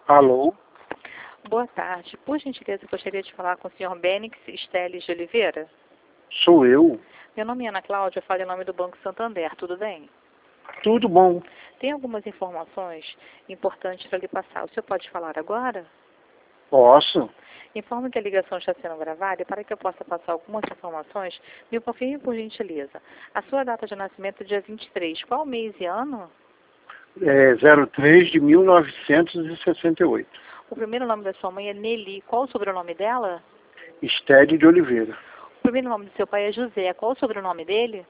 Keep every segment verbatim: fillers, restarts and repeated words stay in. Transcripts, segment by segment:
Alô? Boa tarde. Por gentileza, eu gostaria de falar com o senhor Benix Esteles de Oliveira. Sou eu. Meu nome é Ana Cláudia, eu falo em nome do Banco Santander, tudo bem? Tudo bom? Tem algumas informações importantes para lhe passar. O senhor pode falar agora? Posso? Informo que a ligação está sendo gravada e para que eu possa passar algumas informações, me confirme por gentileza. A sua data de nascimento é dia vinte e três. Qual mês e ano? É zero três de mil novecentos e sessenta e oito. O primeiro nome da sua mãe é Nelly. Qual o sobrenome dela? Estédio de Oliveira. O primeiro nome do seu pai é José. Qual o sobrenome dele?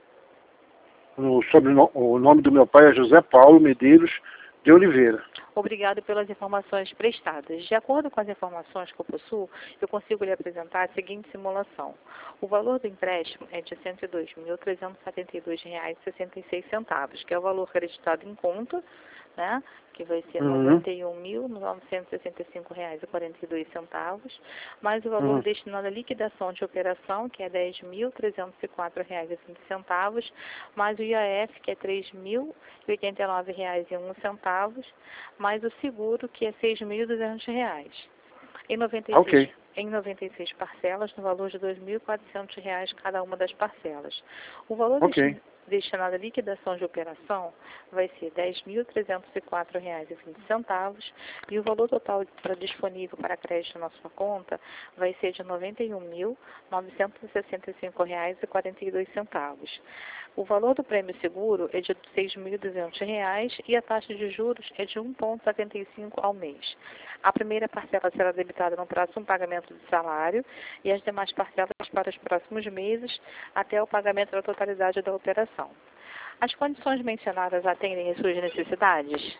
O, sobreno... o nome do meu pai é José Paulo Medeiros de Oliveira. Obrigado pelas informações prestadas. De acordo com as informações que eu possuo, eu consigo lhe apresentar a seguinte simulação. O valor do empréstimo é de cento e dois mil, trezentos e setenta e dois reais e sessenta e seis centavos, que é o valor acreditado em conta, né? Que vai ser Uhum. noventa e um mil, novecentos e sessenta e cinco reais e quarenta e dois centavos, mais o valor Uhum. destinado à liquidação de operação, que é dez mil, trezentos e quatro reais e vinte centavos, mais o I A F, que é três mil e oitenta e nove reais e um centavos, mais o seguro, que é seis mil e duzentos reais. Em noventa e seis, Ok. em noventa e seis parcelas, no valor de dois mil e quatrocentos reais cada uma das parcelas. O valor Ok. destin- destinado à liquidação de operação vai ser dez mil trezentos e quatro reais e vinte centavos e o valor total para disponível para crédito na sua conta vai ser de noventa e um mil, novecentos e sessenta e cinco reais e quarenta e dois centavos. O valor do prêmio seguro é de seis mil e duzentos reais e a taxa de juros é de um vírgula setenta e cinco ao mês. A primeira parcela será debitada no próximo pagamento do salário e as demais parcelas para os próximos meses até o pagamento da totalidade da operação. As condições mencionadas atendem às suas necessidades?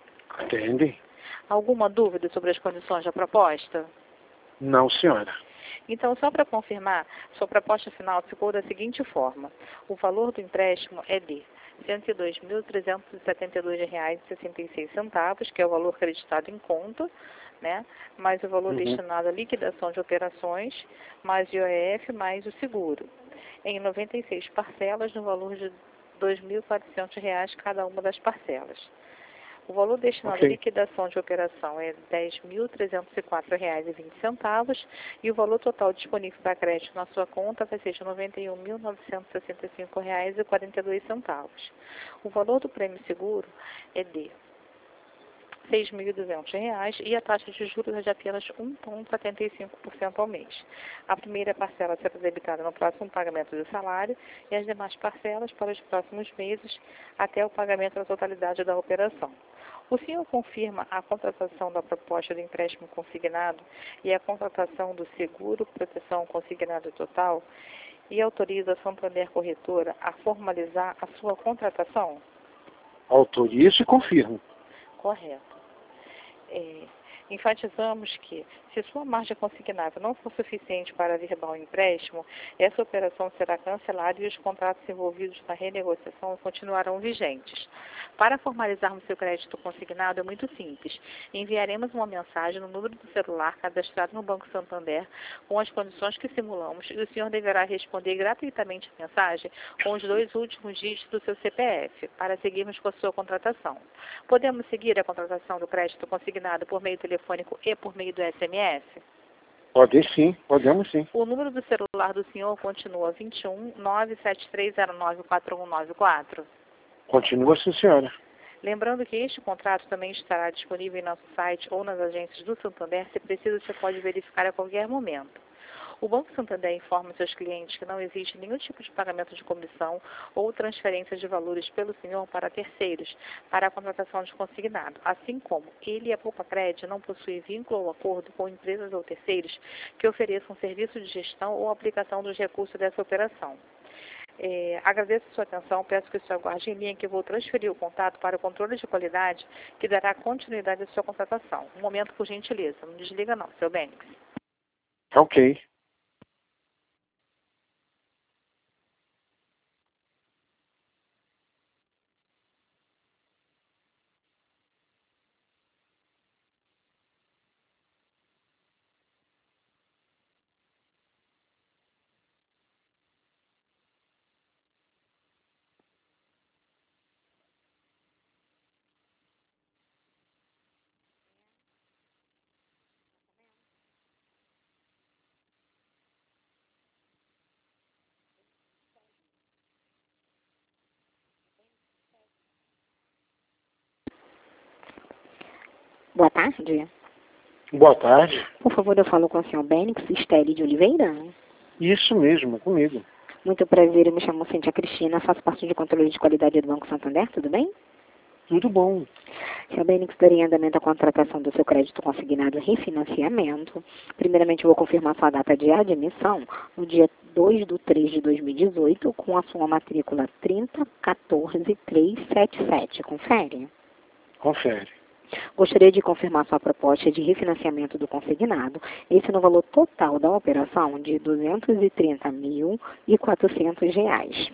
Atende? Alguma dúvida sobre as condições da proposta? Não, senhora. Então, só para confirmar, sua proposta final ficou da seguinte forma. O valor do empréstimo é de cento e dois mil, trezentos e setenta e dois reais e sessenta e seis centavos, que é o valor acreditado em conta, né? Mais o valor Uhum. destinado à liquidação de operações, mais o I A F, mais o seguro. Em noventa e seis parcelas, no valor de dois mil e quatrocentos reais cada uma das parcelas. O valor destinado à Ok. liquidação de operação é dez mil trezentos e quatro reais e vinte centavos e o valor total disponível para crédito na sua conta vai ser de noventa e um mil, novecentos e sessenta e cinco reais e quarenta e dois centavos. O valor do prêmio seguro é de seis mil e duzentos reais e a taxa de juros é de apenas um vírgula setenta e cinco por cento ao mês. A primeira parcela será debitada no próximo pagamento do salário e as demais parcelas para os próximos meses até o pagamento da totalidade da operação. O senhor confirma a contratação da proposta do empréstimo consignado e a contratação do seguro proteção consignado total e autoriza a Santander Corretora a formalizar a sua contratação? Autorizo e confirmo. Correto. É, enfatizamos que, se sua margem consignável não for suficiente para averbar o empréstimo, essa operação será cancelada e os contratos envolvidos na renegociação continuarão vigentes. Para formalizarmos seu crédito consignado é muito simples. Enviaremos uma mensagem no número do celular cadastrado no Banco Santander com as condições que simulamos e o senhor deverá responder gratuitamente a mensagem com os dois últimos dígitos do seu C P F para seguirmos com a sua contratação. Podemos seguir a contratação do crédito consignado por meio telefônico e por meio do S M S? Pode sim, podemos sim. O número do celular do senhor continua vinte e um, nove sete três zero nove, quatro um nove quatro. Continua sim, senhora. Lembrando que este contrato também estará disponível em nosso site ou nas agências do Santander. Se preciso, você pode verificar a qualquer momento. O Banco Santander informa seus clientes que não existe nenhum tipo de pagamento de comissão ou transferência de valores pelo senhor para terceiros para a contratação de consignado, assim como ele e a Poupa Crédito não possuem vínculo ou acordo com empresas ou terceiros que ofereçam serviço de gestão ou aplicação dos recursos dessa operação. É, agradeço a sua atenção, peço que o senhor aguarde em linha que eu vou transferir o contato para o controle de qualidade que dará continuidade à sua contratação. Um momento, por gentileza. Não desliga não, seu Bênix. Ok. Boa tarde. Boa tarde. Por favor, eu falo com o senhor Bênix Stelle de Oliveira. Isso mesmo, comigo. Muito prazer, eu me chamo Cíntia Cristina, faço parte de controle de qualidade do Banco Santander, tudo bem? Tudo bom. senhor Bênix, daria em andamento a contratação do seu crédito consignado em refinanciamento. Primeiramente, eu vou confirmar sua data de admissão no dia dois de três de dois mil e dezoito, com a sua matrícula trinta um quatro três sete sete. Confere? Confere. Gostaria de confirmar sua proposta de refinanciamento do consignado, esse no valor total da operação de duzentos e trinta mil e quatrocentos reais.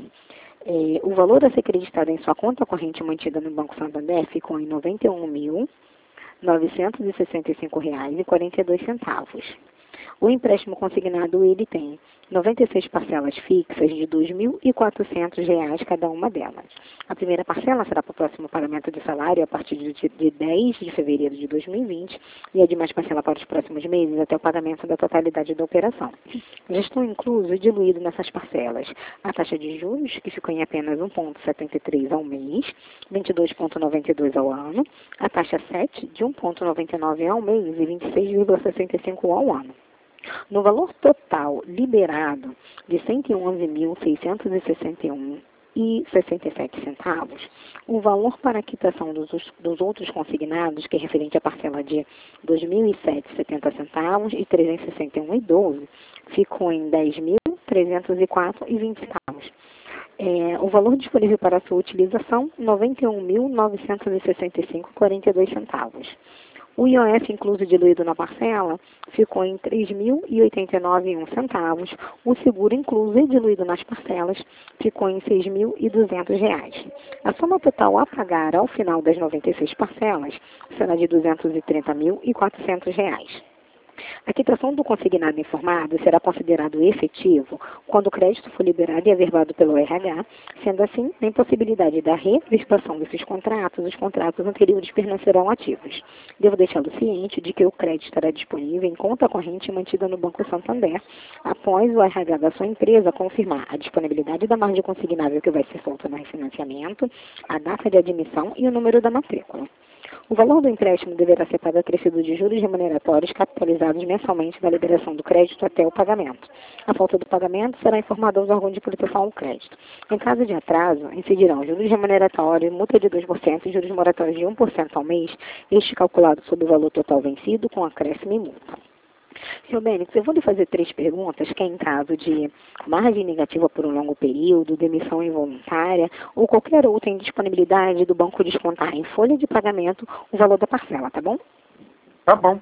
É, o valor a ser acreditado em sua conta corrente mantida no Banco Santander ficou em noventa e um mil novecentos e sessenta e cinco reais e quarenta e dois centavos. O empréstimo consignado ele tem noventa e seis parcelas fixas de dois mil e quatrocentos reais cada uma delas. A primeira parcela será para o próximo pagamento de salário a partir de, de dez de fevereiro de dois mil e vinte e a demais parcela para os próximos meses até o pagamento da totalidade da operação. Já estão inclusos e diluídos nessas parcelas a taxa de juros, que ficou em apenas um vírgula setenta e três ao mês, vinte e dois vírgula noventa e dois ao ano, a taxa sete de um vírgula noventa e nove ao mês e vinte e seis vírgula sessenta e cinco ao ano. No valor total liberado de cento e onze mil seiscentos e sessenta e um e sessenta e sete centavos, o valor para a quitação dos, dos outros consignados, que é referente à parcela de dois mil e sete reais e setenta centavos e trezentos e sessenta e um reais e doze, ficou em dez mil trezentos e quatro reais e vinte centavos. É, o valor disponível para a sua utilização, noventa e um mil novecentos e sessenta e cinco reais e quarenta e dois centavos. O I O F incluso diluído na parcela ficou em três mil e oitenta e nove reais e um centavos. O seguro incluso e diluído nas parcelas ficou em seis mil e duzentos reais. A soma total a pagar ao final das noventa e seis parcelas será de duzentos e trinta mil e quatrocentos reais. A quitação do consignado informado será considerado efetivo quando o crédito for liberado e averbado pelo R H, sendo assim, na impossibilidade da reverbação desses contratos, os contratos anteriores permanecerão ativos. Devo deixá-lo ciente de que o crédito estará disponível em conta corrente mantida no Banco Santander, após o R H da sua empresa confirmar a disponibilidade da margem consignável que vai ser solta no refinanciamento, a data de admissão e o número da matrícula. O valor do empréstimo deverá ser pago acrescido de juros remuneratórios capitalizados mensalmente da liberação do crédito até o pagamento. A falta do pagamento será informada aos órgãos de proteção ao crédito. Em caso de atraso, incidirão juros remuneratórios, multa de dois por cento e juros moratórios de um por cento ao mês, este calculado sobre o valor total vencido com acréscimo e multa. senhor Bênix, eu vou lhe fazer três perguntas, que é em caso de margem negativa por um longo período, demissão involuntária ou qualquer outra indisponibilidade do banco descontar em folha de pagamento o valor da parcela, tá bom? Tá bom.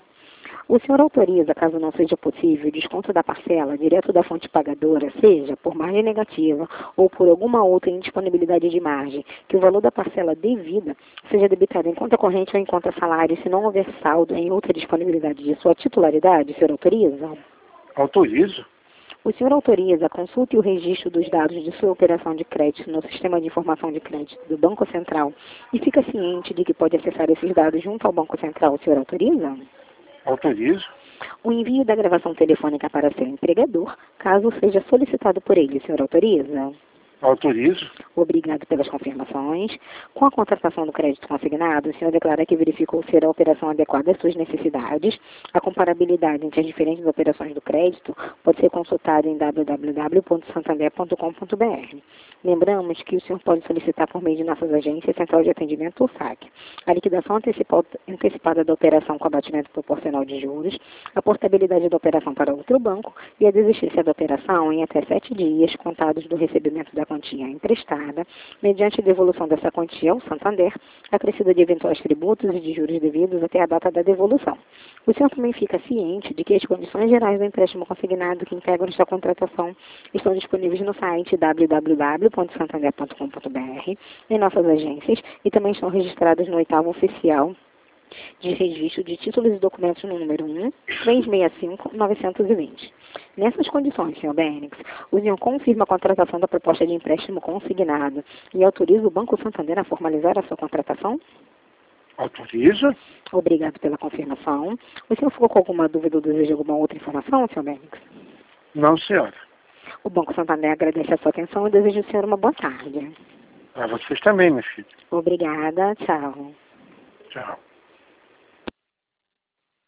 O senhor autoriza, caso não seja possível, o desconto da parcela direto da fonte pagadora, seja por margem negativa ou por alguma outra indisponibilidade de margem, que o valor da parcela devida seja debitado em conta corrente ou em conta salário, se não houver saldo em outra disponibilidade de sua titularidade, o senhor autoriza? Autorizo. O senhor autoriza a consulta e o registro dos dados de sua operação de crédito no Sistema de Informação de Crédito do Banco Central e fica ciente de que pode acessar esses dados junto ao Banco Central, o senhor autoriza? Autorizo. O envio da gravação telefônica para seu empregador, caso seja solicitado por ele, o senhor autoriza? Autorizo. Obrigado pelas confirmações. Com a contratação do crédito consignado, o senhor declara que verificou ser a operação adequada às suas necessidades. A comparabilidade entre as diferentes operações do crédito pode ser consultada em w w w ponto santander ponto com ponto b r. Lembramos que o senhor pode solicitar por meio de nossas agências, Central de Atendimento ou S A C, a liquidação antecipada da operação com abatimento proporcional de juros, a portabilidade da operação para outro banco e a desistência da operação em até sete dias contados do recebimento da quantia emprestada, mediante a devolução dessa quantia ao Santander, acrescida de eventuais tributos e de juros devidos até a data da devolução. O senhor também fica ciente de que as condições gerais do empréstimo consignado que integram esta contratação estão disponíveis no site w w w ponto santander ponto com ponto b r, em nossas agências, e também estão registradas no oitavo oficial de registro de títulos e documentos no número um, três seis cinco, novecentos e vinte. Nessas condições, senhor Bênix, o senhor confirma a contratação da proposta de empréstimo consignado e autoriza o Banco Santander a formalizar a sua contratação? Autorizo. Obrigado pela confirmação. O senhor ficou com alguma dúvida ou deseja alguma outra informação, senhor Bênix? Não, senhora. O Banco Santander agradece a sua atenção e deseja ao senhor uma boa tarde. Para vocês também, meu filho. Obrigada. Tchau. Tchau.